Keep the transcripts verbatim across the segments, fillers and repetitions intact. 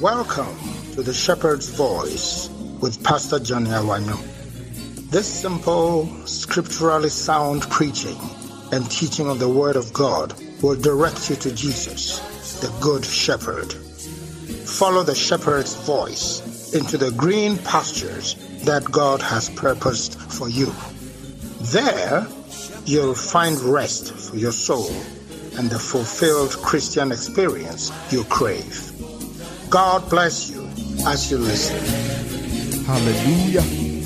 Welcome to the Shepherd's Voice with Pastor Johnny Awanyo. This simple, scripturally sound preaching and teaching of the Word of God will direct you to Jesus, the Good Shepherd. Follow the Shepherd's voice into the green pastures that God has purposed for you. There, you'll find rest for your soul and the fulfilled Christian experience you crave. God bless you as you listen. Hallelujah.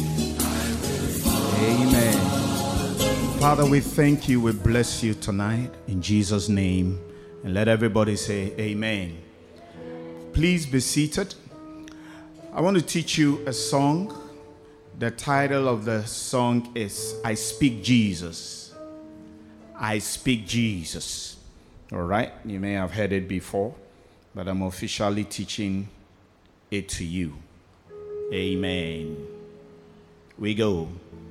Amen. Father, we thank you. We bless you tonight in Jesus' name. And let everybody say amen. Please be seated. I want to teach you a song. The title of the song is I Speak Jesus. I Speak Jesus. All right. You may have heard it before, but I'm officially teaching it to you. Amen. We go.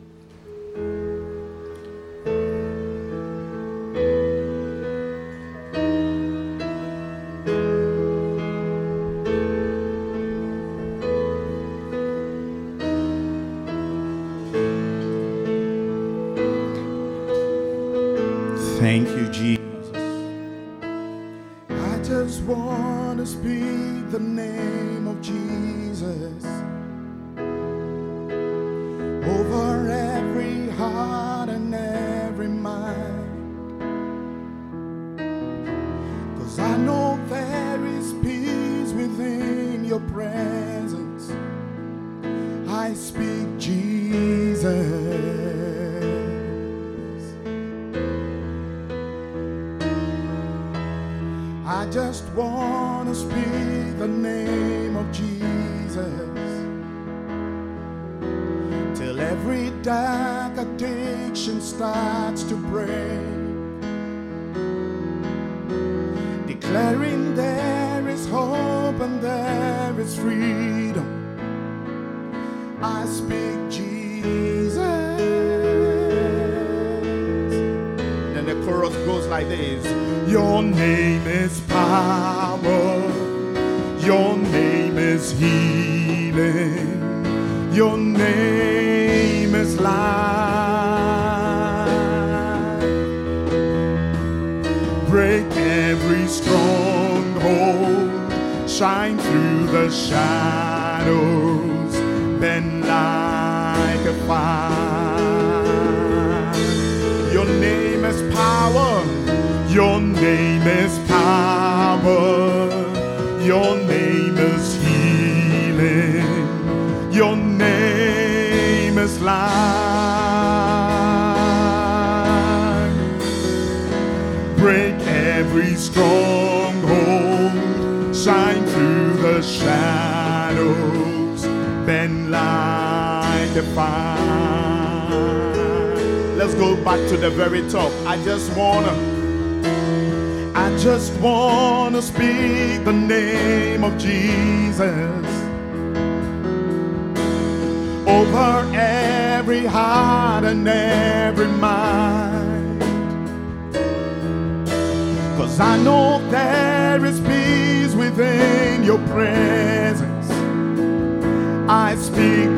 Thank you, Jesus. I just want to speak the name of Jesus over every heart and every mind, 'cause I know there is peace within your presence. I speak Jesus. I just want to speak the name of Jesus till every dark addiction starts to break, declaring there is hope and there is freedom. I speak Jesus. Then the chorus goes like this. Your name is power, your name is healing, your name is life. Break every stronghold, shine through the shadows, bend like a fire. Your name is power, your name is power, your name is healing, your name is life. Break every stronghold, shine through the shadows, bend like a fire. Let's go back to the very top. I just wanna I just want to speak the name of Jesus over every heart and every mind, 'cause I know there is peace within your presence. I speak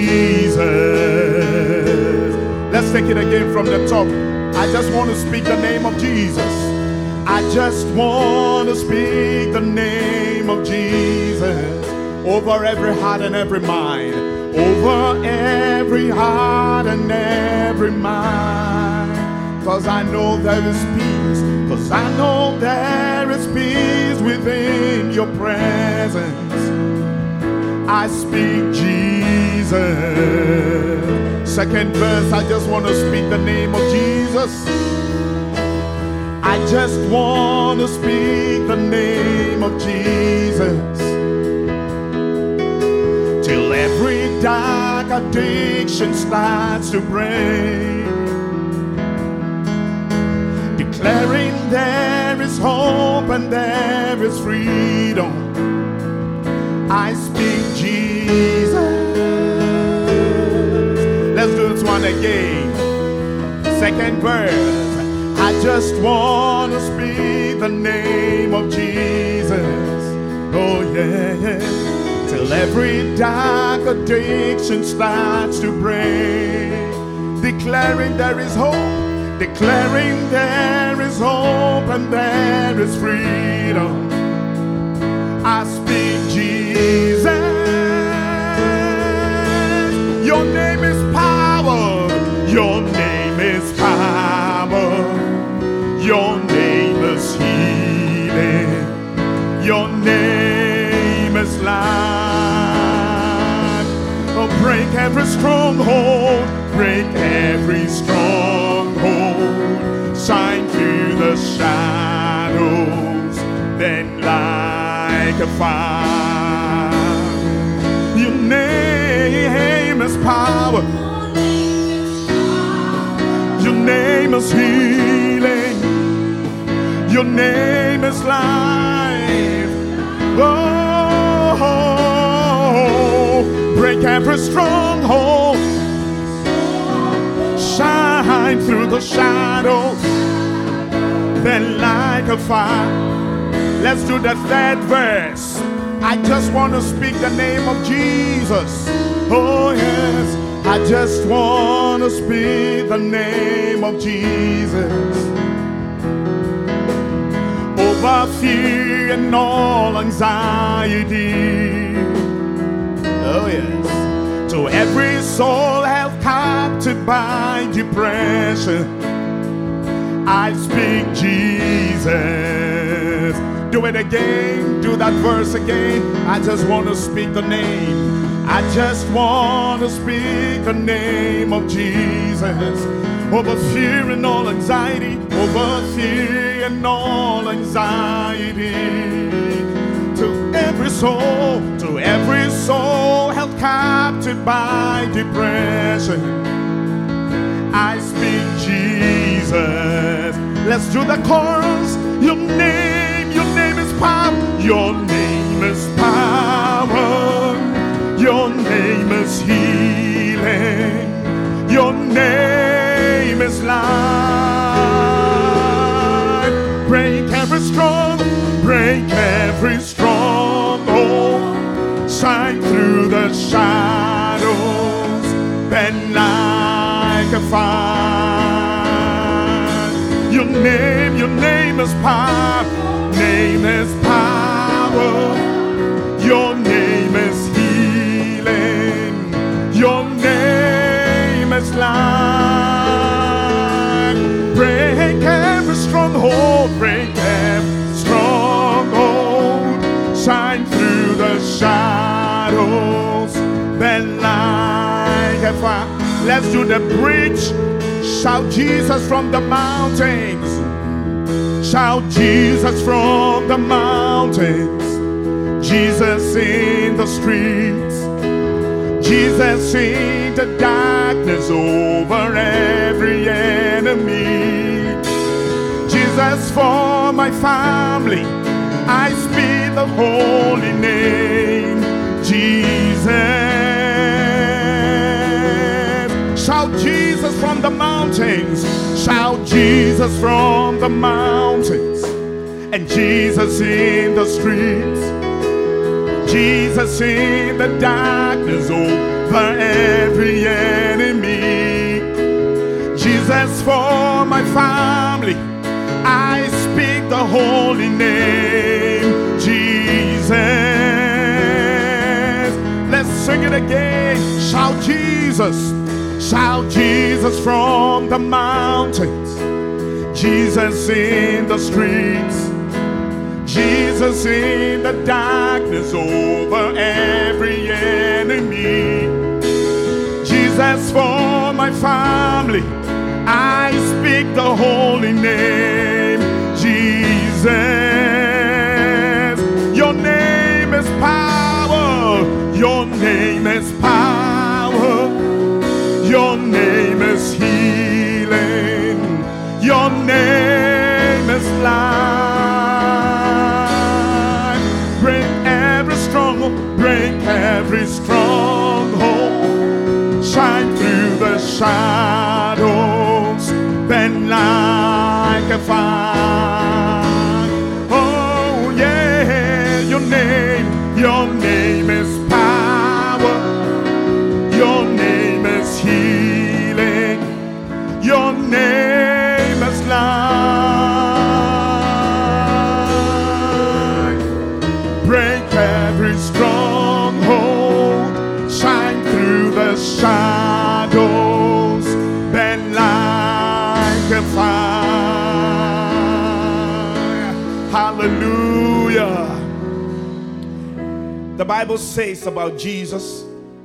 Jesus. Let's take it again from the top. I just want to speak the name of Jesus. I just want to speak the name of Jesus over every heart and every mind, over every heart and every mind, 'cause I know there is peace, 'cause I know there is peace within your presence. I speak Jesus. Second verse, I just want to speak the name of Jesus. I just want to speak the name of Jesus till every dark addiction starts to break, declaring there is hope and there is freedom. I speak Jesus. Let's do this one again. Second verse. I just want to speak the name of Jesus Oh yeah, yeah. Till every dark addiction starts to break. Declaring there is hope, declaring there is hope and there is freedom. I speak Jesus. Your name is power. Your name is power. Your name is healing. Your name is life. Oh, break every stronghold. Break every stronghold. Shine through the shadows. Then like a fire. Your name is power. Your name is healing. Your name is life. Oh, break every stronghold. Shine through the shadows. Then like a fire. Let's do the third verse. I just want to speak the name of Jesus. Oh yes, I just want to speak the name of Jesus. Over fear and all anxiety. Oh yes. To every soul held captive by depression, I speak Jesus. Do it again, do that verse again. I just want to speak the name. I just want to speak the name of Jesus. Over fear and all anxiety, over fear and all anxiety. To every soul, to every soul held captive by depression, I speak Jesus. Let's do the chorus. Your name, your name is power. Your name is power. Your name is healing. Your name is life. Break every strong, break every stronghold. Shine through the shadows. Bend like a fire. Your name, your name is power. Name is power. Your name is healing. Your name is life. Break every stronghold. Break every stronghold. Shine through the shadows. Then like a fire. Let's do the bridge. Shout Jesus from the mountains. Shout Jesus from the mountains. Jesus in the streets. Jesus in the darkness over every enemy. Jesus for my family. I speak the holy name. Jesus. Shout Jesus from the mountains. Shout Jesus from the mountains. And Jesus in the streets. Jesus in the darkness over every enemy. Jesus for my family. I speak the holy name. Jesus. Let's sing it again. Shout Jesus. Shout Jesus from the mountains. Jesus in the streets. Jesus in the darkness over every enemy. Jesus for my family. I speak the holy name. Jesus. Your name is power. Your name is power. Your name is healing. Your name is life. Break every stronghold. Break every stronghold. Shine through the shadows. Bend like a fire. Oh yeah, your name. The Bible says about Jesus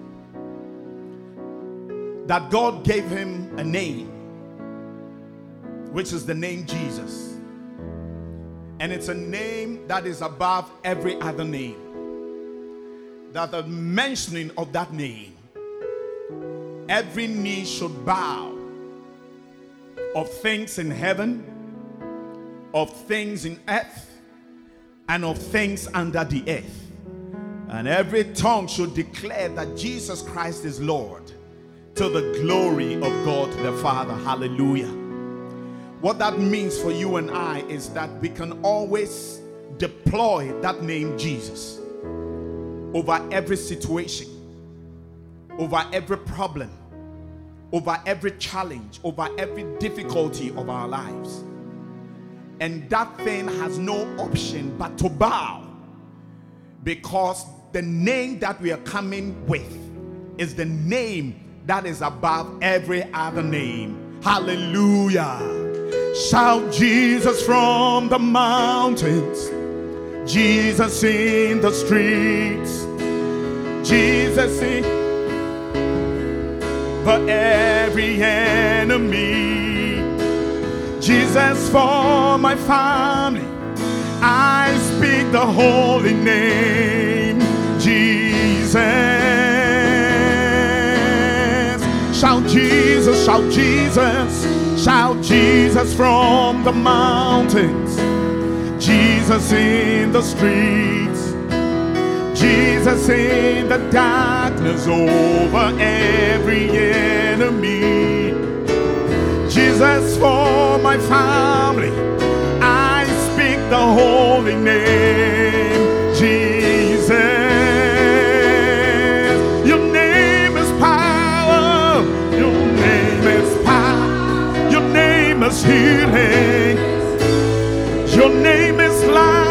that God gave him a name, which is the name Jesus. And it's a name that is above every other name. That the mentioning of that name, every knee should bow, of things in heaven, of things in earth, and of things under the earth. And every tongue should declare that Jesus Christ is Lord, to the glory of God the Father. Hallelujah. What that means for you and I is that we can always deploy that name Jesus over every situation, over every problem, over every challenge, over every difficulty of our lives. And that thing has no option but to bow, because the name that we are coming with is the name that is above every other name. Hallelujah. Shout Jesus from the mountains, Jesus in the streets, Jesus in but every enemy, Jesus for my family. I speak the holy name, Jesus. Shout Jesus, shout Jesus, shout Jesus from the mountains, Jesus in the streets, Jesus in the darkness over every enemy, Jesus for my family. I speak the holy name, Jesus. Your name is power, your name is power, your name is healing, your name is life.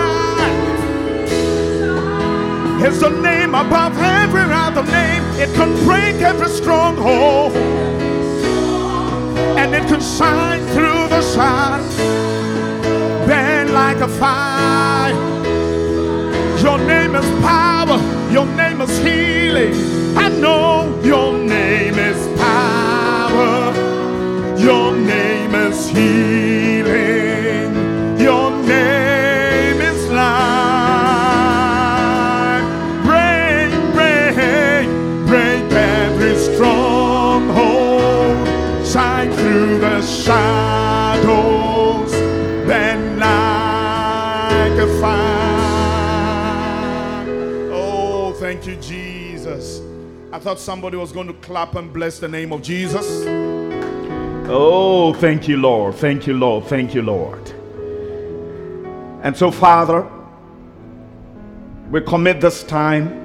It's the name above every other name. It can break every stronghold, and it can shine through the shadows, burn like a fire. Your name is power, your name is healing. I know your name is power, your name is healing, your name is life. Through the shadows, then like a fire. Oh, thank you, Jesus. I thought somebody was going to clap and bless the name of Jesus. Oh, thank you, Lord. Thank you, Lord. Thank you, Lord. And so, Father, we commit this time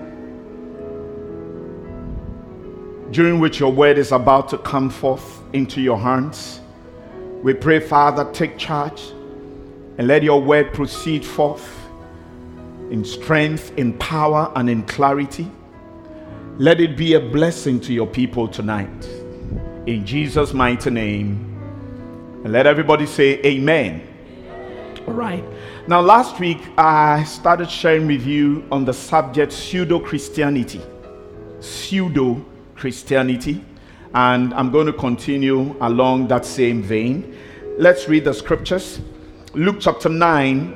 during which your word is about to come forth into your hands. We pray, Father, take charge and let your word proceed forth in strength, in power, and in clarity. Let it be a blessing to your people tonight. In Jesus' mighty name. And let everybody say amen. All right. Now, last week, I started sharing with you on the subject pseudo-Christianity. Pseudo-Christianity. And I'm going to continue along that same vein. Let's read the scriptures. Luke chapter nine,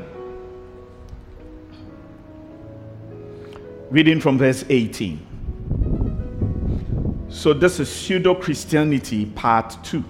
reading from verse eighteen. So this is pseudo-Christianity part two.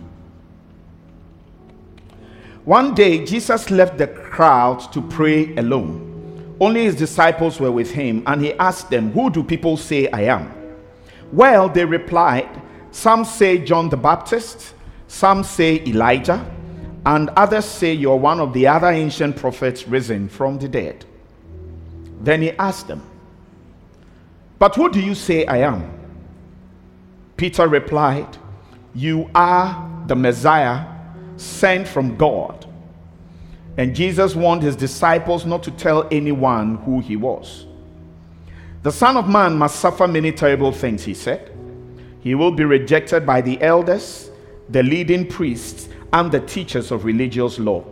One day Jesus left the crowd to pray alone. Only his disciples were with him, and he asked them, "Who do people say I am?" Well, they replied, "Some say John the Baptist, some say Elijah, and others say you're one of the other ancient prophets risen from the dead." Then he asked them, "But who do you say I am?" Peter replied, "You are the Messiah, sent from God." And Jesus warned his disciples not to tell anyone who he was. "The Son of Man must suffer many terrible things," he said. "He will be rejected by the elders, the leading priests, and the teachers of religious law.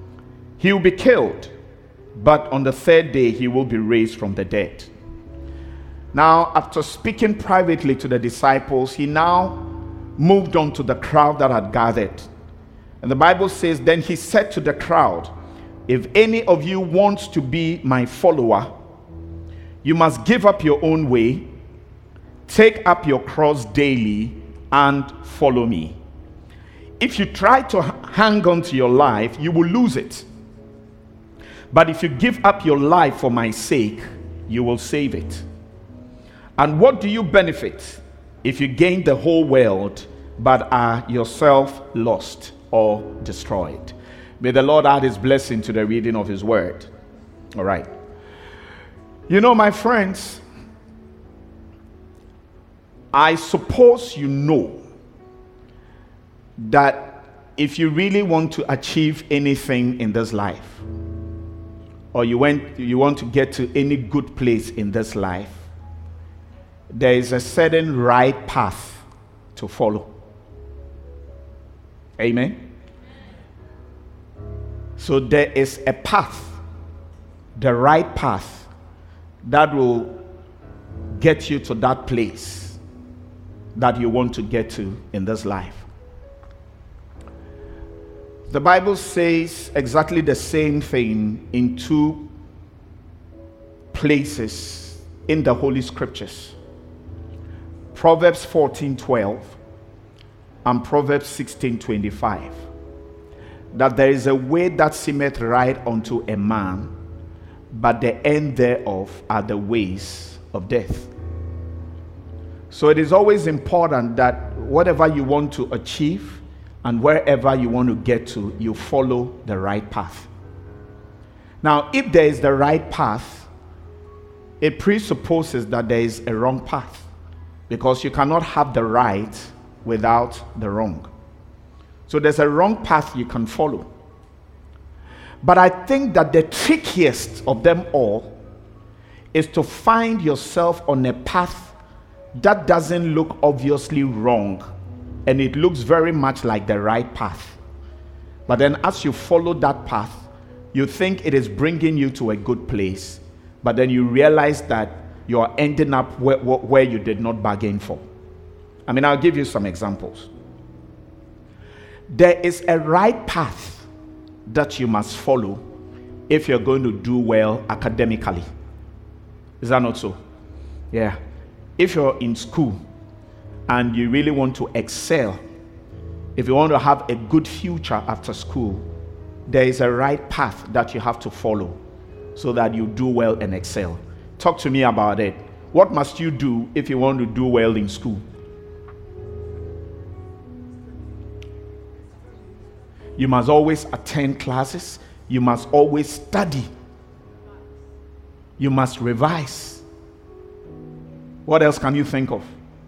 He will be killed, but on the third day he will be raised from the dead." Now, after speaking privately to the disciples, he now moved on to the crowd that had gathered. And the Bible says, then he said to the crowd, if any of you wants to be my follower, you must give up your own way, take up your cross daily, and follow me. If you try to hang on to your life, you will lose it. But if you give up your life for my sake, you will save it. And what do you benefit if you gain the whole world but are yourself lost or destroyed? May the Lord add his blessing to the reading of his word. All right. You know, my friends, I suppose you know that if you really want to achieve anything in this life, or you went you want to get to any good place in this life, there is a certain right path to follow. Amen. So there is a path, the right path, that will get you to that place that you want to get to in this life. The Bible says exactly the same thing in two places in the Holy Scriptures. Proverbs fourteen twelve and Proverbs sixteen twenty-five. That there is a way that seemeth right unto a man, but the end thereof are the ways of death. So it is always important that whatever you want to achieve and wherever you want to get to, you follow the right path. Now, if there is the right path, it presupposes that there is a wrong path, because you cannot have the right without the wrong. So there's a wrong path you can follow. But I think that the trickiest of them all is to find yourself on a path that doesn't look obviously wrong, and it looks very much like the right path. But then as you follow that path, you think it is bringing you to a good place, but then you realize that you are ending up where, where you did not bargain for. I mean, I'll give you some examples. There is a right path that you must follow if you're going to do well academically. Is that not so? Yeah. If you're in school and you really want to excel, if you want to have a good future after school, there is a right path that you have to follow so that you do well and excel. Talk to me about it. What must you do if you want to do well in school? You must always attend classes. You must always study. You must revise. What else can you think of?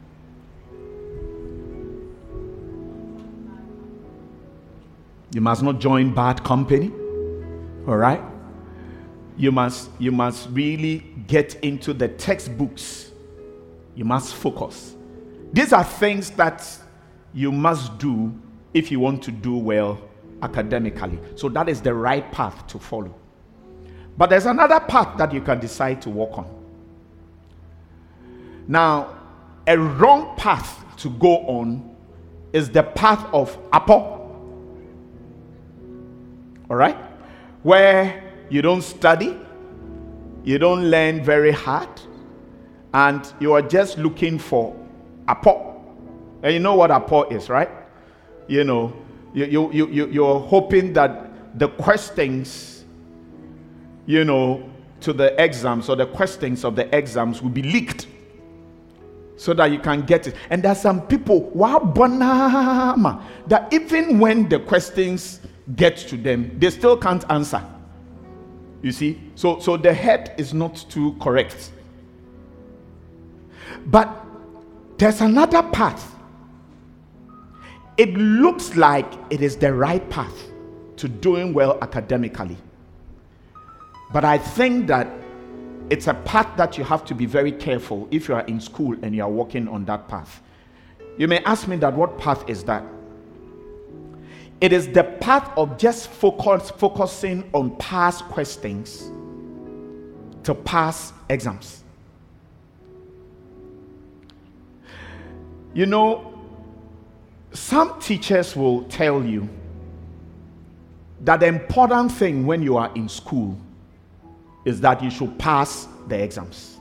You must not join bad company. All right? You must, you must really get into the textbooks. You must focus. These are things that you must do if you want to do well academically. So that is the right path to follow. But there's another path that you can decide to walk on. Now, a wrong path to go on is the path of Apo. All right? Where you don't study, you don't learn very hard, and you are just looking for Apo. And you know what Apo is, right? You know, you, you, you, you, you're hoping that the questions, you know, to the exams or the questions of the exams will be leaked so that you can get it. And there's some people, wow, bonama, that even when the questions get to them, they still can't answer. You see? So, so the head is not too correct. But there's another path. It looks like it is the right path to doing well academically. But I think that it's a path that you have to be very careful if you are in school and you are walking on that path. You may ask me that, what path is that? It is the path of just focus, focusing on past questions to pass exams. You know, some teachers will tell you that the important thing when you are in school is that you should pass the exams.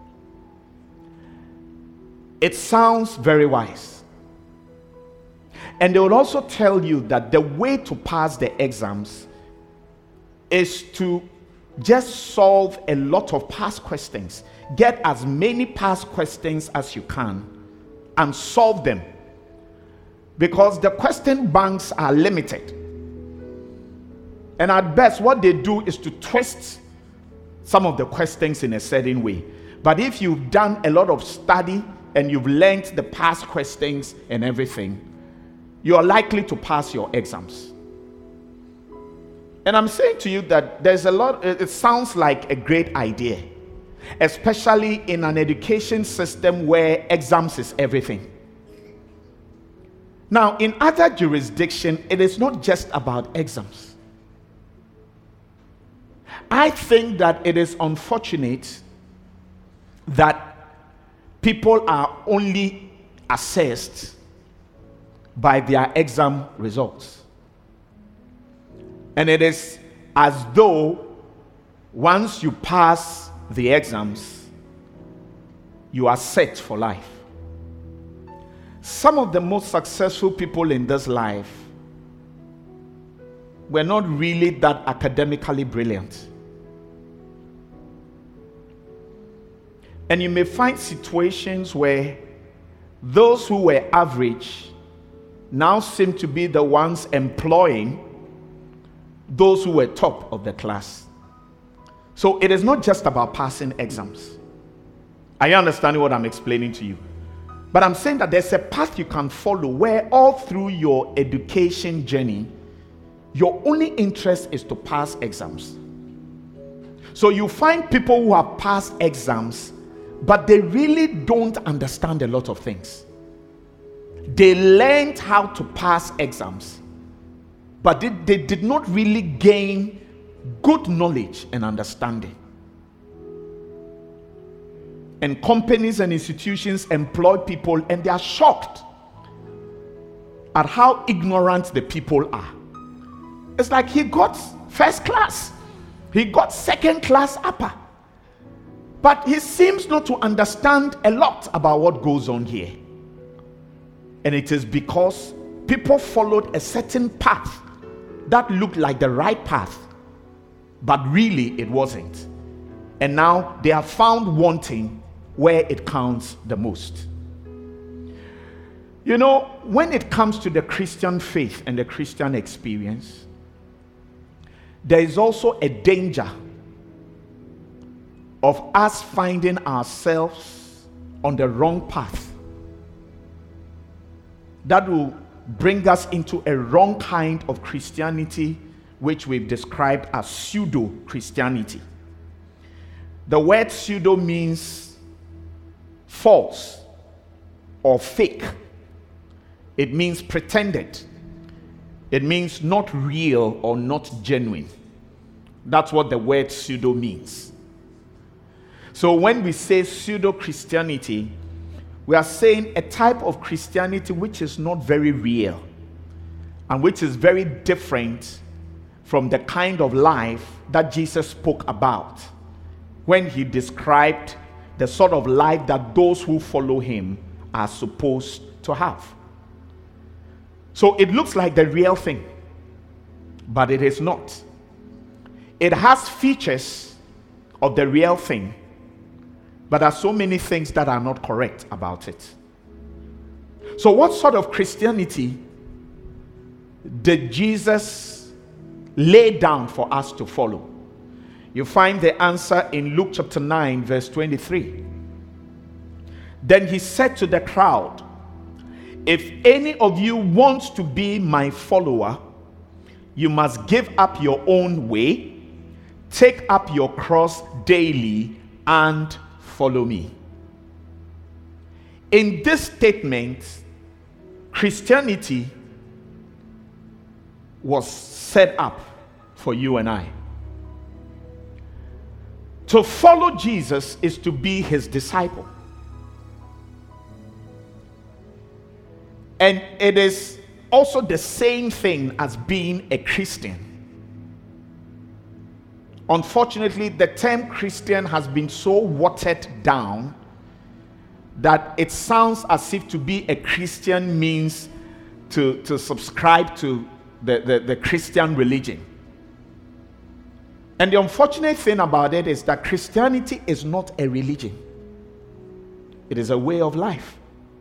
It sounds very wise. And they will also tell you that the way to pass the exams is to just solve a lot of past questions. Get as many past questions as you can and solve them. Because the question banks are limited. And at best, what they do is to twist some of the questions in a certain way. But if you've done a lot of study and you've learned the past questions and everything, you are likely to pass your exams. And I'm saying to you that there's a lot, it sounds like a great idea, especially in an education system where exams is everything. Now, in other jurisdictions, it is not just about exams. I think that it is unfortunate that people are only assessed by their exam results. And it is as though once you pass the exams, you are set for life. Some of the most successful people in this life were not really that academically brilliant. And you may find situations where those who were average now seem to be the ones employing those who were top of the class. So it is not just about passing exams. Are you understanding what I'm explaining to you? But I'm saying that there's a path you can follow where all through your education journey, your only interest is to pass exams. So you find people who have passed exams, but they really don't understand a lot of things. They learned how to pass exams, but they, they did not really gain good knowledge and understanding. And companies and institutions employ people, and they are shocked at how ignorant the people are. It's like he got first class, he got second class upper, but he seems not to understand a lot about what goes on here. And it is because people followed a certain path that looked like the right path, but really it wasn't. And now they are found wanting where it counts the most. You know, when it comes to the Christian faith and the Christian experience, there is also a danger of us finding ourselves on the wrong path that will bring us into a wrong kind of Christianity, which we've described as pseudo-Christianity. The word pseudo means false or fake. It means pretended. It means not real or not genuine. That's what the word pseudo means. So when we say pseudo-Christianity, we are saying a type of Christianity which is not very real and which is very different from the kind of life that Jesus spoke about when he described the sort of life that those who follow him are supposed to have. So it looks like the real thing, but it is not. It has features of the real thing, but there are so many things that are not correct about it. So what sort of Christianity did Jesus lay down for us to follow? You find the answer in Luke chapter nine, verse twenty-three. Then he said to the crowd, "If any of you wants to be my follower, you must give up your own way, take up your cross daily, and follow me." In this statement, Christianity was set up for you and I. To follow Jesus is to be his disciple. And it is also the same thing as being a Christian. Unfortunately, the term Christian has been so watered down that it sounds as if to be a Christian means to, to subscribe to the, the, the Christian religion. And the unfortunate thing about it is that Christianity is not a religion. It is a way of life.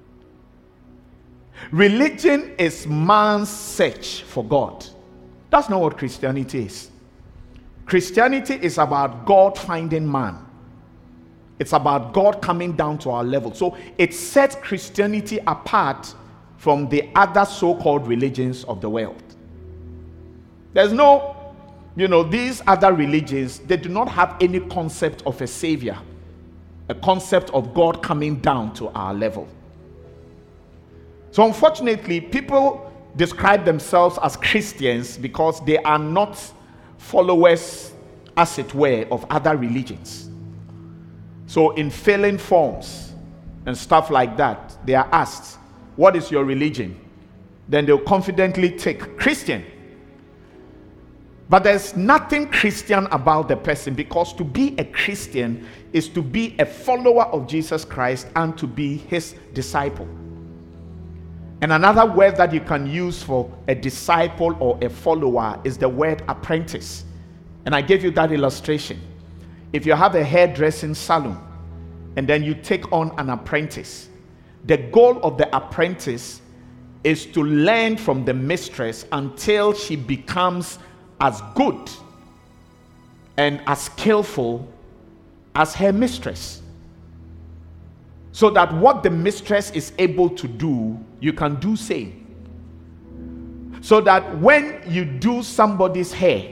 Religion is man's search for God. That's not what Christianity is. Christianity is about God finding man. It's about God coming down to our level. So it sets Christianity apart from the other so-called religions of the world. There's no, you know, these other religions, they do not have any concept of a savior, a concept of God coming down to our level. So unfortunately, people describe themselves as Christians because they are not followers, as it were, of other religions. So in failing forms and stuff like that, they are asked, what is your religion? Then they'll confidently take Christian. But there's nothing Christian about the person, because to be a Christian is to be a follower of Jesus Christ and to be his disciple. And another word that you can use for a disciple or a follower is the word apprentice. And I gave you that illustration. If you have a hairdressing salon and then you take on an apprentice, the goal of the apprentice is to learn from the mistress until she becomes as good and as skillful as her mistress, so that what the mistress is able to do, you can do same. So that when you do somebody's hair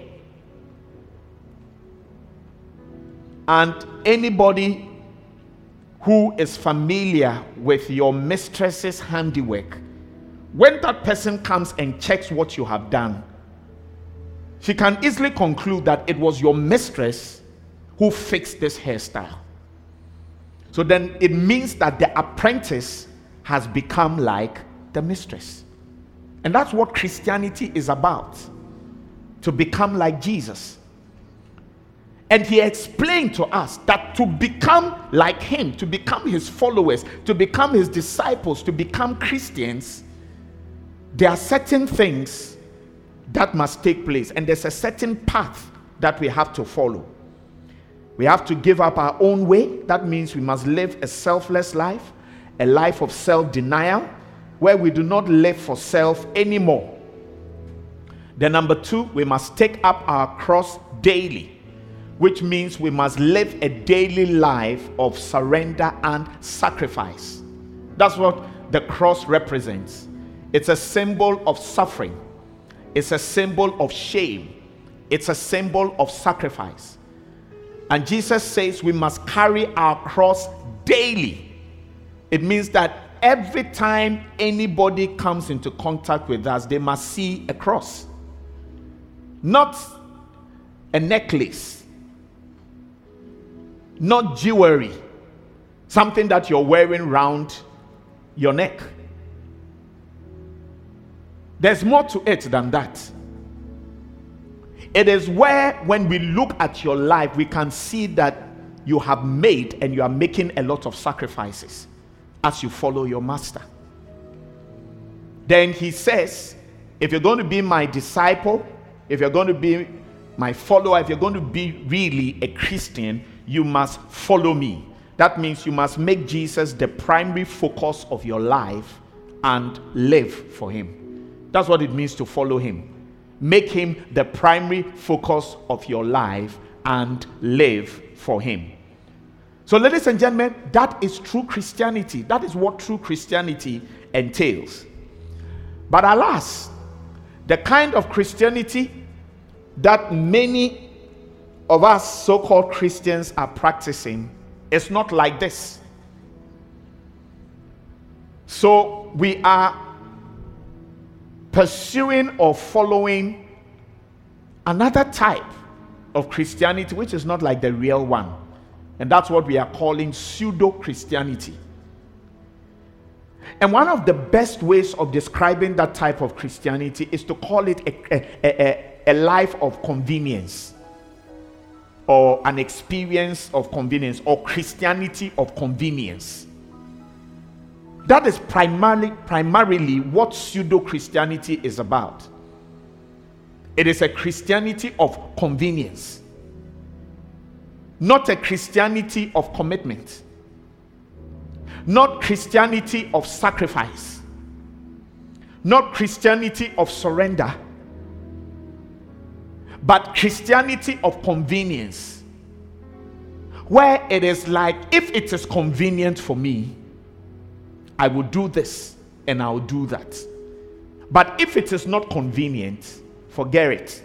and anybody who is familiar with your mistress's handiwork, when that person comes and checks what you have done, she can easily conclude that it was your mistress who fixed this hairstyle. So then it means that the apprentice has become like the mistress. And that's what Christianity is about, to become like Jesus. And he explained to us that to become like him, to become his followers, to become his disciples, to become Christians, there are certain things that must take place, and there's a certain path that we have to follow. We have to give up our own way. That means we must live a selfless life, a life of self-denial, where we do not live for self anymore. Then number two, we must take up our cross daily, which means we must live a daily life of surrender and sacrifice. That's what the cross represents. It's a symbol of suffering. It's a symbol of shame. It's a symbol of sacrifice. And Jesus says we must carry our cross daily. It means that every time anybody comes into contact with us, they must see a cross. Not a necklace. Not jewelry. Something that you're wearing round your neck. There's more to it than that. It is where, when we look at your life, we can see that you have made and you are making a lot of sacrifices as you follow your master. Then he says, if you're going to be my disciple, if you're going to be my follower, if you're going to be really a Christian, you must follow me. That means you must make Jesus the primary focus of your life and live for him. That's what it means to follow him. Make him the primary focus of your life and live for him. So, ladies and gentlemen, that is true Christianity. That is what true Christianity entails. But alas, the kind of Christianity that many of us so-called Christians are practicing is not like this. So we are pursuing or following another type of Christianity which is not like the real one. And that's what we are calling pseudo-Christianity. And one of the best ways of describing that type of Christianity is to call it a, a, a, a life of convenience, or an experience of convenience, or Christianity of convenience. That is primarily, primarily what pseudo-Christianity is about. It is a Christianity of convenience, not a Christianity of commitment, not Christianity of sacrifice, not Christianity of surrender, but Christianity of convenience, where it is like, if it is convenient for me, I will do this and I'll do that. But if it is not convenient, forget it.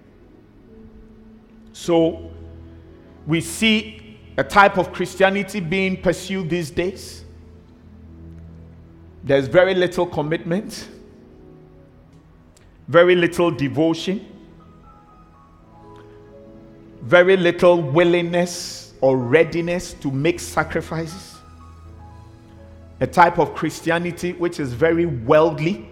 So we see a type of Christianity being pursued these days. There's very little commitment, very little devotion, very little willingness or readiness to make sacrifices. A type of Christianity which is very worldly,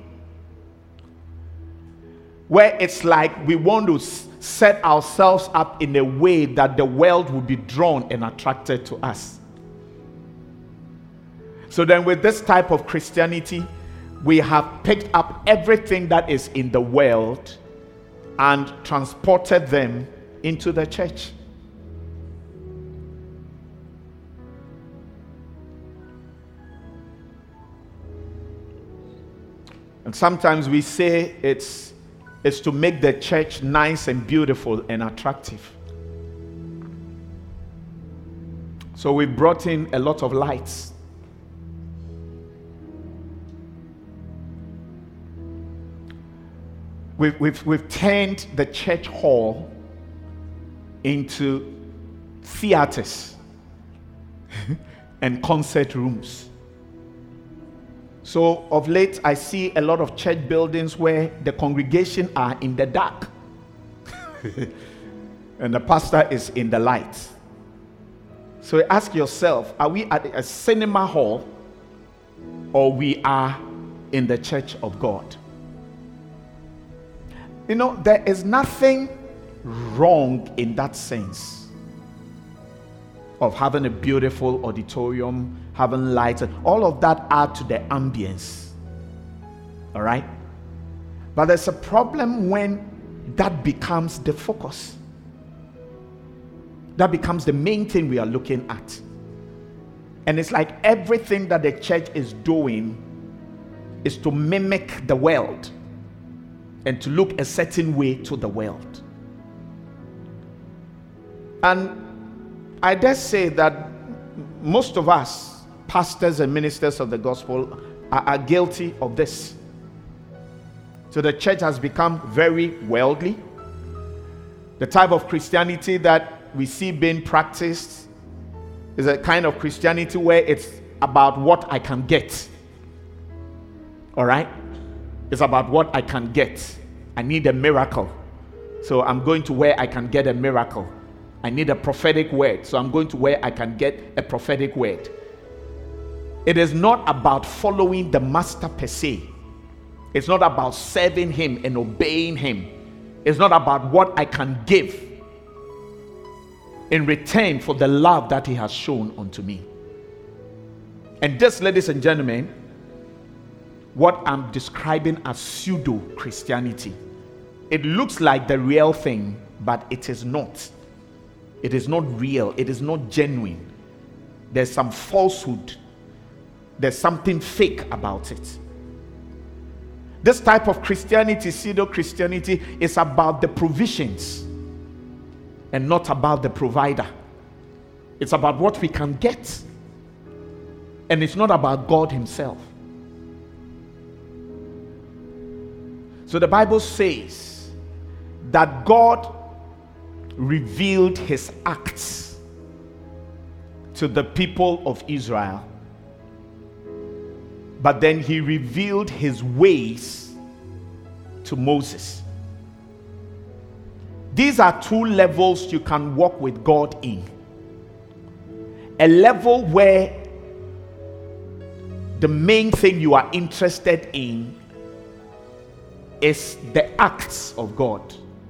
where it's like we want to set ourselves up in a way that the world will be drawn and attracted to us. So then with this type of Christianity, we have picked up everything that is in the world and transported them into the church. And sometimes we say it's it's to make the church nice and beautiful and attractive. So we brought in a lot of lights. We've, we've, we've turned the church hall into theaters and concert rooms. So of late, I see a lot of church buildings where the congregation are in the dark and the pastor is in the light. So ask yourself, are we at a cinema hall or we are in the church of God? You know, there is nothing wrong in that sense of having a beautiful auditorium, having lights, all of that add to the ambience. All right? But there's a problem when that becomes the focus. That becomes the main thing we are looking at. And it's like everything that the church is doing is to mimic the world and to look a certain way to the world. And I dare say that most of us, pastors and ministers of the gospel, are, are guilty of this. So the church has become very worldly. The type of Christianity that we see being practiced is a kind of Christianity where it's about what I can get. All right? It's about what I can get. I need a miracle, so I'm going to where I can get a miracle. I need a prophetic word, so I'm going to where I can get a prophetic word. It is not about following the master per se. It's not about serving him and obeying him. It's not about what I can give in return for the love that he has shown unto me. And this, ladies and gentlemen, what I'm describing as pseudo-Christianity. It looks like the real thing, but it is not. It is not real. It is not genuine. There's some falsehood. There's something fake about it. This type of Christianity, pseudo-Christianity, is about the provisions and not about the provider. It's about what we can get. And it's not about God himself. So the Bible says that God revealed his acts to the people of Israel, but then he revealed his ways to Moses. These are two levels you can walk with God in. A level where the main thing you are interested in is the acts of God.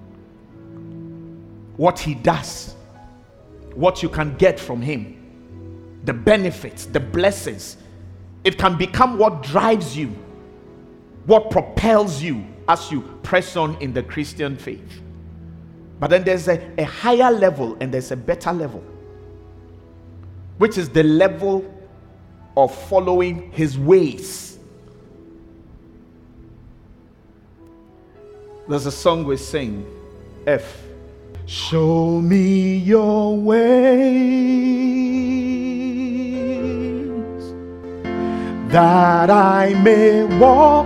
What he does, what you can get from him, the benefits, the blessings. It can become what drives you, what propels you as you press on in the Christian faith. But then there's a, a higher level and there's a better level, which is the level of following his ways. There's a song we sing, F. Show me your ways, that I may walk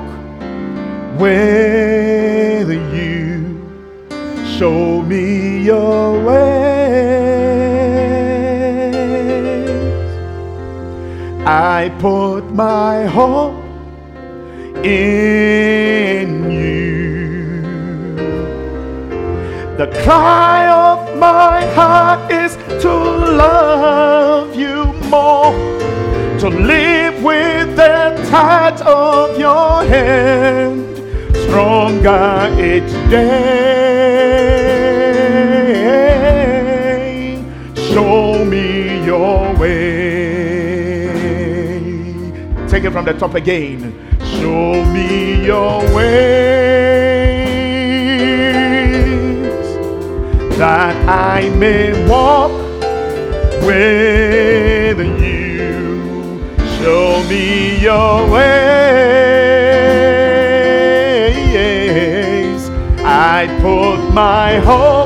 with you. Show me your ways. I put my hope in you. The cry of my heart is to love you more, to live with the touch of your hand, stronger each day. Show me your way. Take it from the top again. Show me your ways, that I may walk with you. Show me your ways. I put my hope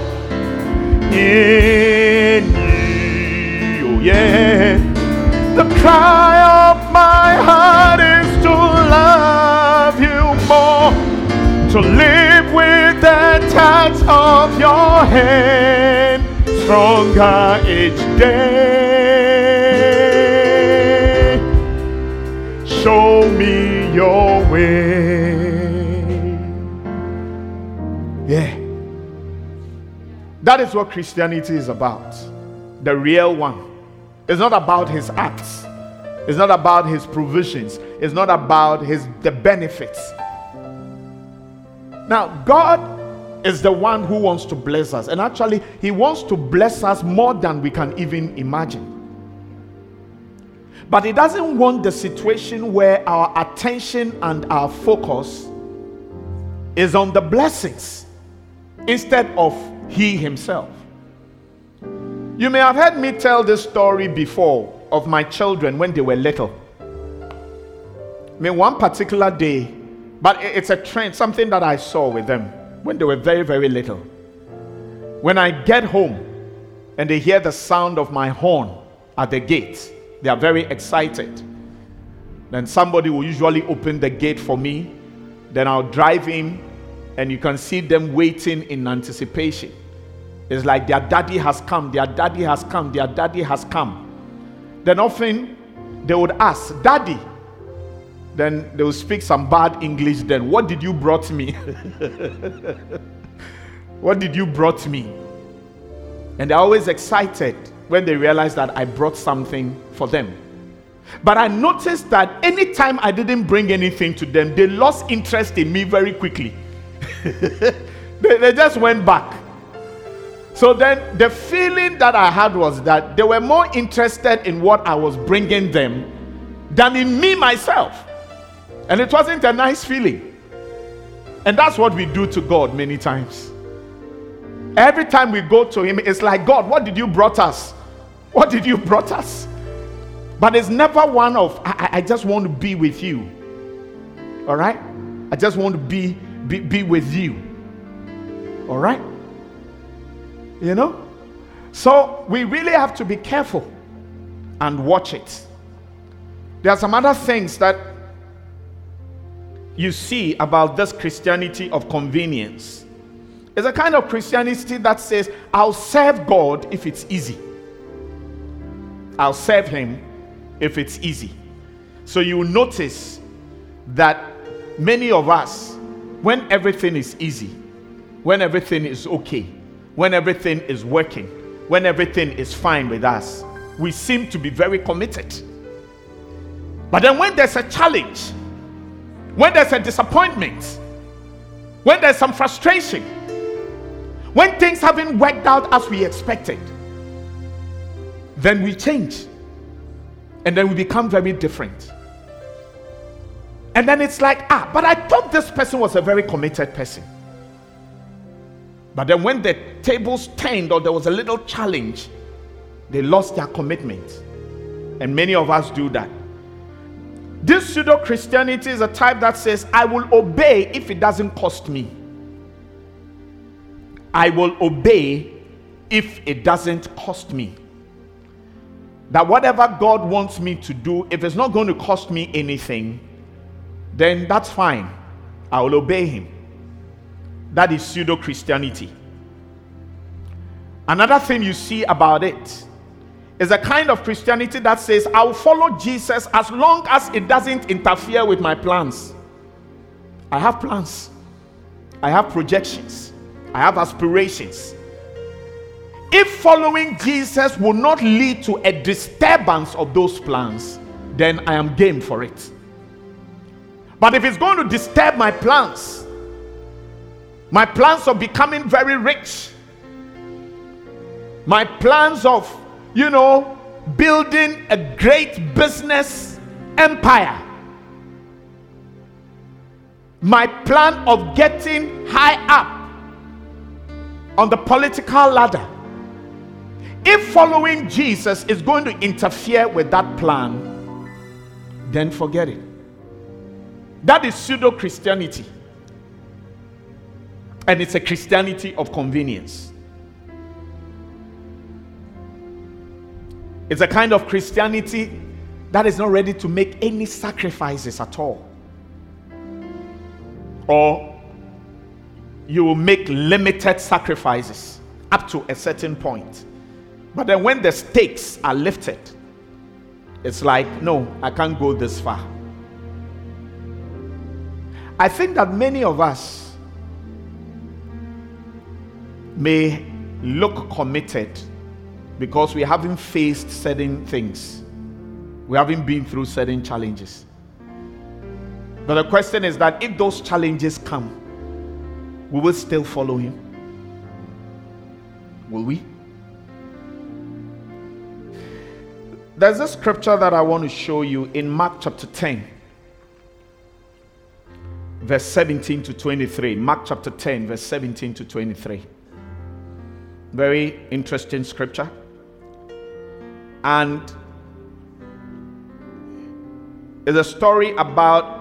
in you. Yeah. The cry of my heart is to love you more, to live with the touch of your hand, stronger each day. Show me your way. Yeah. That is what Christianity is about. The real one. It's not about his acts. It's not about his provisions. It's not about his the benefits. Now, God is the one who wants to bless us. And actually, he wants to bless us more than we can even imagine. But he doesn't want the situation where our attention and our focus is on the blessings instead of he himself. You may have heard me tell this story before of my children when they were little. I mean, one particular day, but it's a trend, something that I saw with them when they were very, very little. When I get home and they hear the sound of my horn at the gate, they are very excited. Then somebody will usually open the gate for me. Then I'll drive in and you can see them waiting in anticipation. It's like their daddy has come, their daddy has come, their daddy has come. Then often they would ask, Daddy. Then they will speak some bad English then. What did you brought me? What did you brought me? And they're always excited when they realize that I brought something for them. But I noticed that anytime I didn't bring anything to them, they lost interest in me very quickly. they, they just went back. So then the feeling that I had was that they were more interested in what I was bringing them than in me myself. And it wasn't a nice feeling. And that's what we do to God many times. Every time we go to him, it's like, God, what did you brought us? What did you brought us? But it's never one of, I, I just want to be with you. All right? I just want to be, be, be with you. All right? You know? So we really have to be careful and watch it. There are some other things that you see about this Christianity of convenience. It's a kind of Christianity that says, I'll serve God if it's easy. I'll serve him if it's easy. So you will notice that many of us, when everything is easy, when everything is okay, when everything is working, when everything is fine with us, we seem to be very committed. But then when there's a challenge, when there's a disappointment, when there's some frustration, when things haven't worked out as we expected, then we change. And then we become very different. And then it's like, ah, but I thought this person was a very committed person. But then when the tables turned or there was a little challenge, they lost their commitment. And many of us do that. This pseudo-Christianity is a type that says, I will obey if it doesn't cost me. I will obey if it doesn't cost me. That whatever God wants me to do, if it's not going to cost me anything, then that's fine. I will obey him. That is pseudo-Christianity. Another thing you see about it is a kind of Christianity that says, I will follow Jesus as long as it doesn't interfere with my plans. I have plans. I have projections. I have aspirations. If following Jesus will not lead to a disturbance of those plans, then I am game for it. But if it's going to disturb my plans, my plans of becoming very rich, my plans of, you know, building a great business empire, my plan of getting high up on the political ladder, if following Jesus is going to interfere with that plan, then forget it. That is pseudo-Christianity. And it's a Christianity of convenience. It's a kind of Christianity that is not ready to make any sacrifices at all. Or you will make limited sacrifices up to a certain point. But then when the stakes are lifted, it's like, no, I can't go this far. I think that many of us may look committed because we haven't faced certain things. We haven't been through certain challenges. But the question is that if those challenges come, we will still follow him. Will we? There's a scripture that I want to show you in Mark chapter ten, verse seventeen to twenty-three. Mark chapter ten, verse seventeen to twenty-three. Very interesting scripture. And it's a story about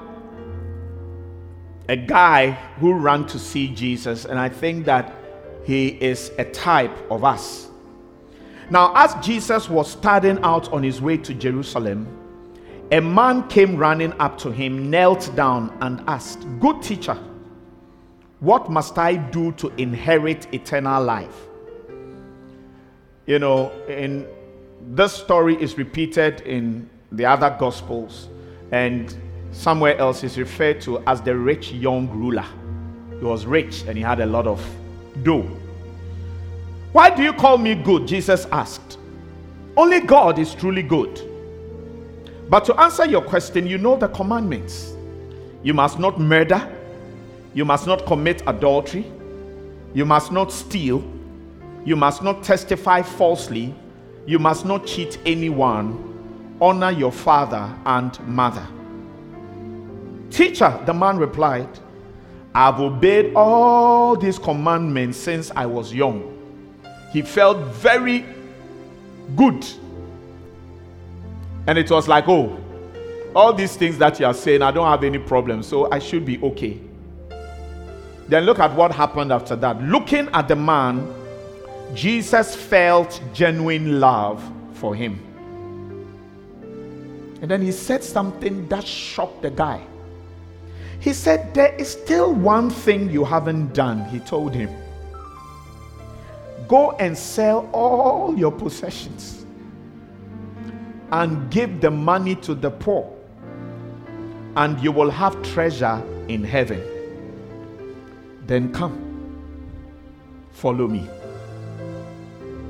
a guy who ran to see Jesus, and I think that he is a type of us. Now, as Jesus was starting out on his way to Jerusalem, a man came running up to him, knelt down, and asked, "Good teacher, what must I do to inherit eternal life?" You know, in this story is repeated in the other Gospels, and somewhere else is referred to as the rich young ruler. He was rich and he had a lot of dough. "Why do you call me good?" Jesus asked. "Only God is truly good. But to answer your question, you know the commandments. You must not murder. You must not commit adultery. You must not steal. You must not testify falsely. You must not cheat anyone. Honor your father and mother." "Teacher," the man replied, "I've obeyed all these commandments since I was young." He felt very good. And it was like, oh, all these things that you are saying, I don't have any problem, so I should be okay. Then look at what happened after that. Looking at the man, Jesus felt genuine love for him. And then he said something that shocked the guy. He said, "There is still one thing you haven't done," he told him. "Go and sell all your possessions and give the money to the poor, and you will have treasure in heaven. Then come, follow me."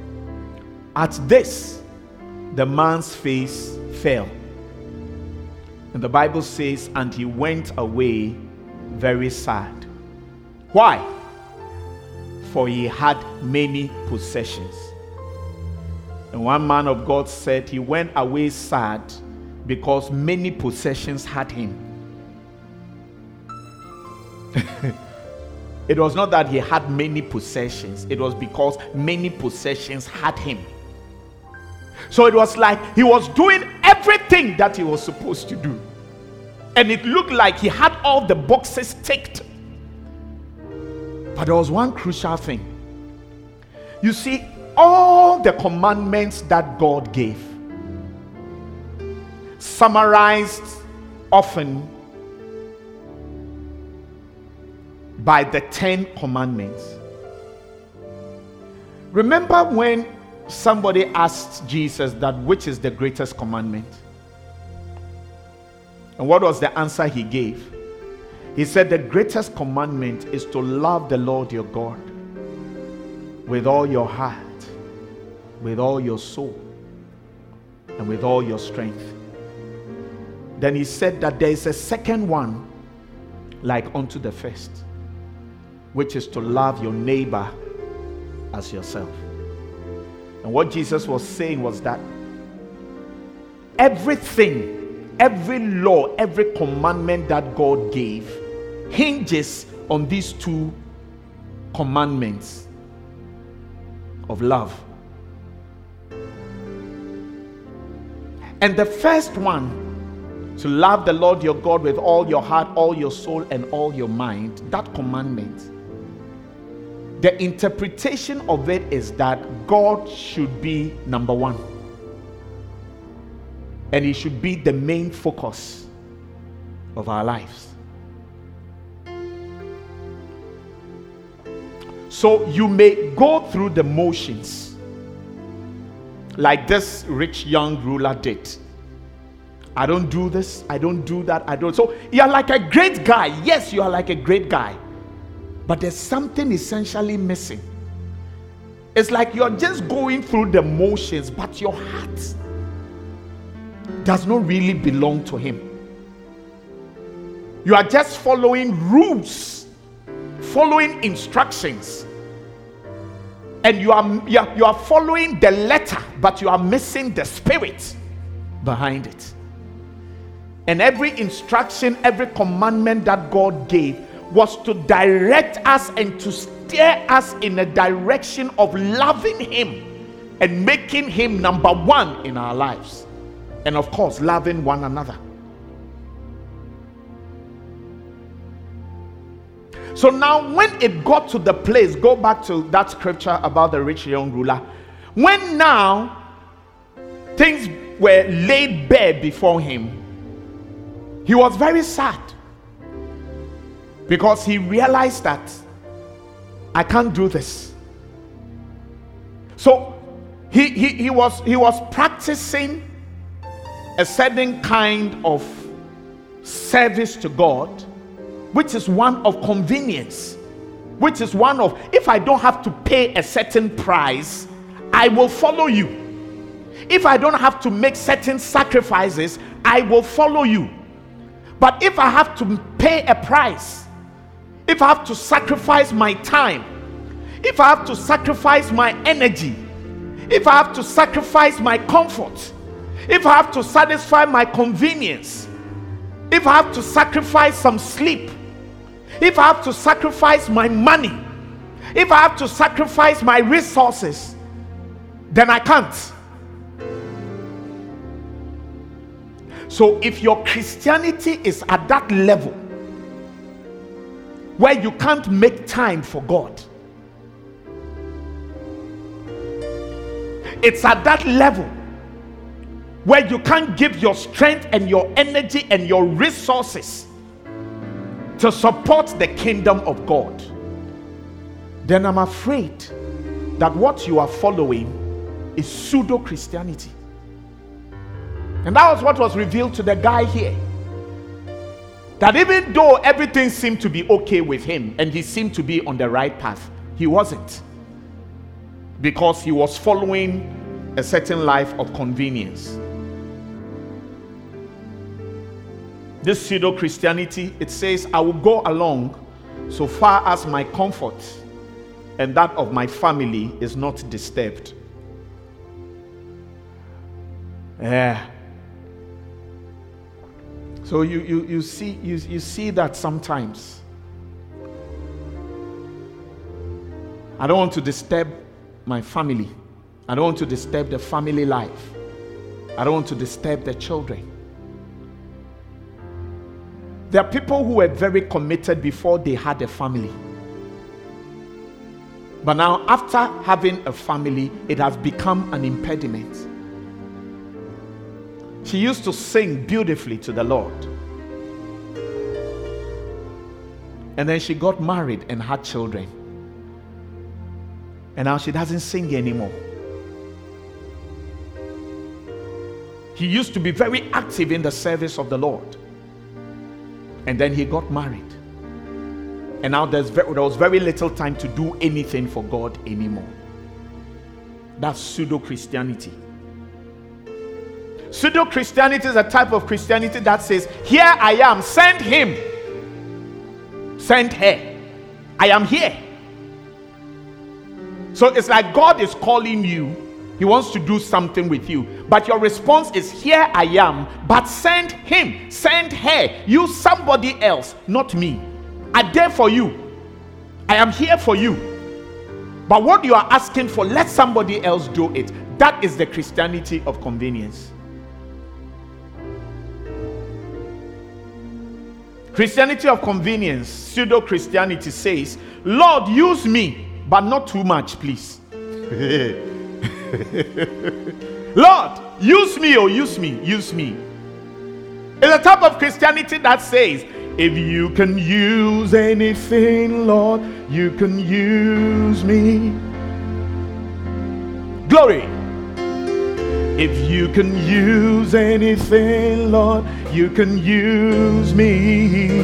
At this, the man's face fell. And the Bible says, and he went away very sad. Why? For he had many possessions. And one man of God said he went away sad because many possessions had him. It was not that he had many possessions, it was because many possessions had him. So it was like he was doing everything that he was supposed to do. And it looked like he had all the boxes ticked. But there was one crucial thing. You see, all the commandments that God gave, summarized often by the Ten Commandments. Remember when somebody asked Jesus that which is the greatest commandment? And what was the answer he gave? He said the greatest commandment is to love the Lord your God with all your heart, with all your soul, and with all your strength. Then he said that there is a second one like unto the first, which is to love your neighbor as yourself. And what Jesus was saying was that everything, every law, every commandment that God gave hinges on these two commandments of love. And the first one, to love the Lord your God with all your heart, all your soul, and all your mind, that commandment, the interpretation of it is that God should be number one. And he should be the main focus of our lives. So you may go through the motions like this rich young ruler did. I don't do this, I don't do that, I don't. So you're like a great guy. Yes, you are like a great guy. But there's something essentially missing. It's like you're just going through the motions, but your heart does not really belong to him. You are just following rules, following instructions. And you are, you are, you are following the letter, but you are missing the spirit behind it. And every instruction, every commandment that God gave was to direct us and to steer us in a direction of loving him and making him number one in our lives. And of course, loving one another. So now when it got to the place, go back to that scripture about the rich young ruler. When now things were laid bare before him, he was very sad. Because he realized that I can't do this. So he, he, he was he was practicing a certain kind of service to God, which is one of convenience, which is one of, if I don't have to pay a certain price, I will follow you. If I don't have to make certain sacrifices, I will follow you. But if I have to pay a price, if I have to sacrifice my time, if I have to sacrifice my energy, if I have to sacrifice my comfort, if I have to satisfy my convenience, if I have to sacrifice some sleep, if I have to sacrifice my money, if I have to sacrifice my resources, then I can't. So if your Christianity is at that level where you can't make time for God, it's at that level where you can't give your strength and your energy and your resources to support the kingdom of God, then I'm afraid that what you are following is pseudo-Christianity. And that was what was revealed to the guy here. That even though everything seemed to be okay with him and he seemed to be on the right path, he wasn't. Because he was following a certain life of convenience. This pseudo-Christianity, it says, I will go along so far as my comfort and that of my family is not disturbed. Yeah. So you, you, you see you, you see that sometimes. I don't want to disturb my family. I don't want to disturb the family life. I don't want to disturb the children. There are people who were very committed before they had a family. But now, after having a family, it has become an impediment. She used to sing beautifully to the Lord. And then she got married and had children. And now she doesn't sing anymore. He used to be very active in the service of the Lord. And then he got married. And now there's very, there was very little time to do anything for God anymore. That's pseudo-Christianity. Pseudo-Christianity is a type of Christianity that says, here I am, send him. Send her. I am here. So it's like God is calling you. He wants to do something with you. But your response is, here I am, but send him, send her. Use somebody else, not me. I'm there for you. I am here for you. But what you are asking for, let somebody else do it. That is the Christianity of convenience. Christianity of convenience, pseudo-Christianity says, Lord, use me, but not too much, please. Lord, use me, oh, use me, use me. It's a type of Christianity that says, if you can use anything, Lord, you can use me. Glory. If you can use anything, Lord, you can use me.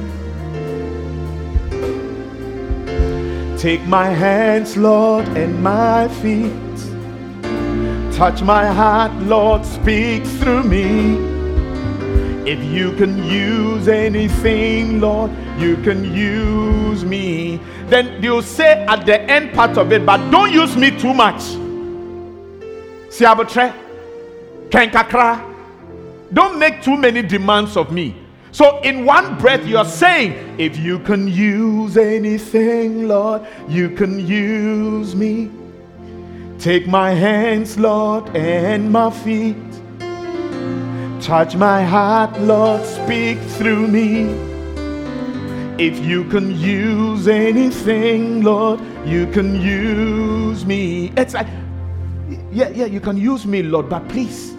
Take my hands, Lord, and my feet. Touch my heart, Lord, speak through me. If you can use anything, Lord, you can use me. Then you'll say at the end part of it, but don't use me too much. Siabotre, kenkakra. Don't make too many demands of me. So in one breath, you're saying, if you can use anything, Lord, you can use me. Take my hands, Lord, and my feet. Touch my heart, Lord, speak through me. If you can use anything, Lord, you can use me. It's like, yeah, yeah, you can use me, Lord, but please,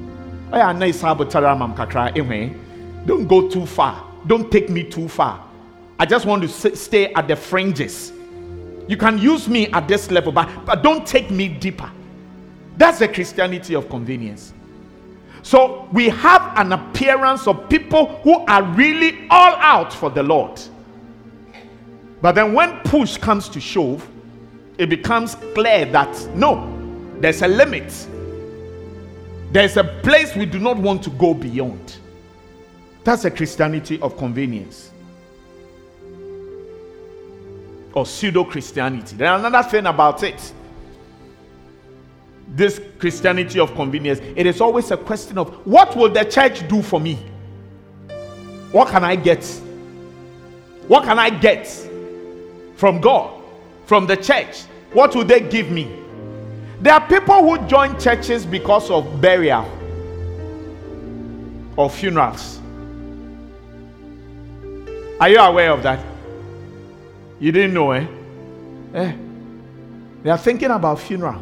don't go too far. Don't take me too far. I just want to stay at the fringes. You can use me at this level, but, but don't take me deeper. That's the Christianity of convenience. So we have an appearance of people who are really all out for the Lord. But then when push comes to shove, it becomes clear that no, there's a limit. There's a place we do not want to go beyond. That's a Christianity of convenience. Or pseudo-Christianity. There's another thing about it. This Christianity of convenience, it is always a question of, what will the church do for me? What can I get? What can I get from God, from the church? What will they give me? There are people who join churches because of burial or funerals. Are you aware of that? You didn't know, eh? Eh? They are thinking about funeral.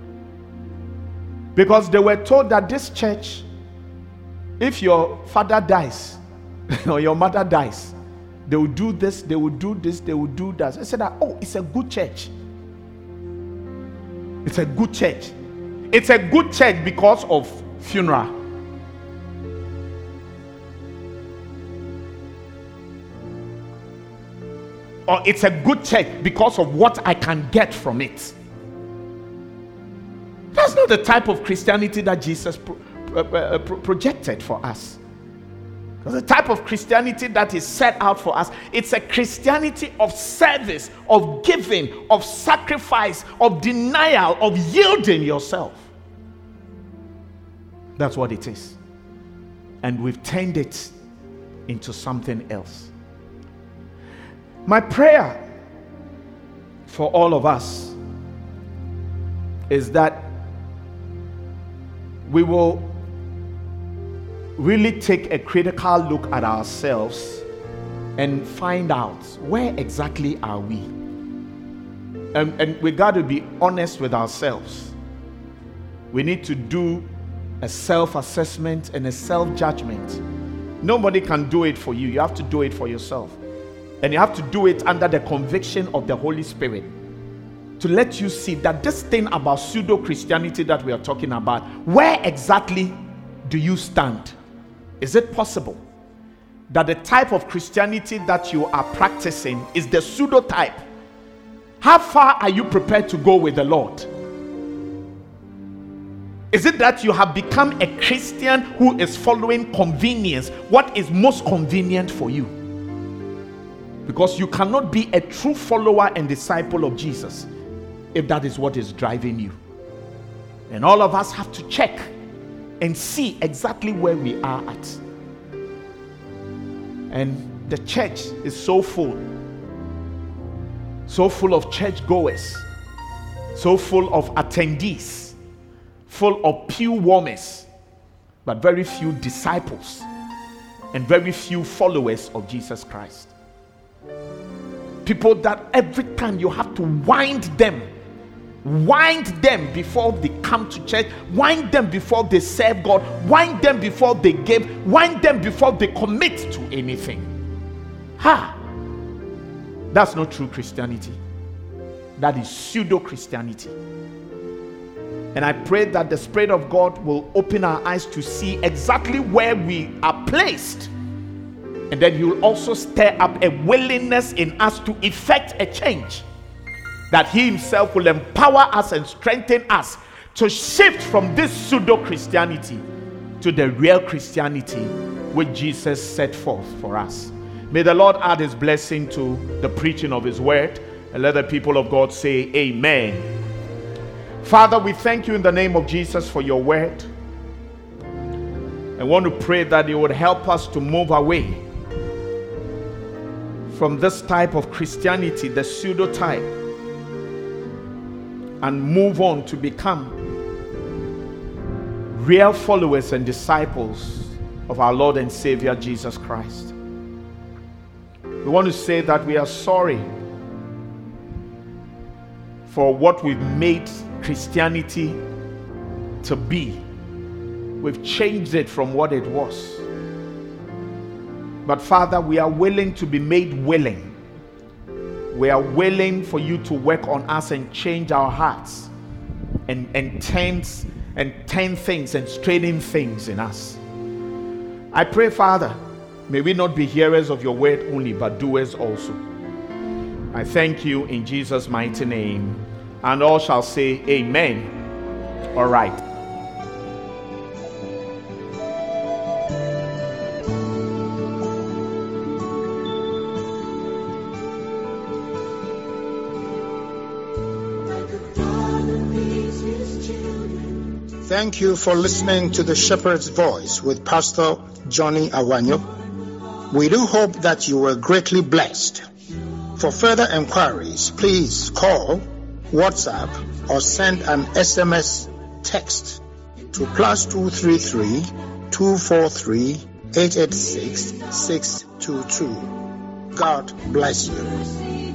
Because they were told that this church, if your father dies or your mother dies, they will do this, they will do this, they will do that. I said that, oh, it's a good church. It's a good church. It's a good church because of funeral. Or it's a good church because of what I can get from it. That's not the type of Christianity that Jesus pro- uh, uh, pro- projected for us. Because the type of Christianity that is set out for us, it's a Christianity of service, of giving, of sacrifice, of denial, of yielding yourself. That's what it is. And we've turned it into something else. My prayer for all of us is that we will really take a critical look at ourselves and find out where exactly are we. And, and we got to be honest with ourselves. We need to do a self-assessment and a self-judgment. Nobody can do it for you. You have to do it for yourself. And you have to do it under the conviction of the Holy Spirit, to let you see that this thing about pseudo-Christianity that we are talking about, where exactly do you stand? Is it possible that the type of Christianity that you are practicing is the pseudo type? How far are you prepared to go with the Lord? Is it that you have become a Christian who is following convenience, what is most convenient for you? Because you cannot be a true follower and disciple of Jesus if that is what is driving you. And all of us have to check and see exactly where we are at. And the church is so full, so full of church goers, so full of attendees, full of pew warmers, but very few disciples and very few followers of Jesus Christ. People that every time you have to wind them Wind them before they come to church. Wind them before they serve God. Wind them before they give. Wind them before they commit to anything. Ha! That's not true Christianity. That is pseudo-Christianity. And I pray that the Spirit of God will open our eyes to see exactly where we are placed. And then He will also stir up a willingness in us to effect a change. That He Himself will empower us and strengthen us to shift from this pseudo-Christianity to the real Christianity which Jesus set forth for us. May the Lord add His blessing to the preaching of His word, and let the people of God say amen. Father, we thank You in the name of Jesus for Your word. I want to pray that You would help us to move away from this type of Christianity, the pseudo type, and move on to become real followers and disciples of our Lord and Savior Jesus Christ. We want to say that we are sorry for what we've made Christianity to be. We've changed it from what it was. But Father, we are willing to be made willing. We are willing for You to work on us and change our hearts and, and, turn, and turn things and straighten things in us. I pray, Father, may we not be hearers of Your word only, but doers also. I thank You in Jesus' mighty name. And all shall say amen. All right. Thank you for listening to The Shepherd's Voice with Pastor Johnny Awanyo. We do hope that you were greatly blessed. For further inquiries, please call, WhatsApp, or send an S M S text to plus two three three, two four three, eight eight six, six two two. God bless you.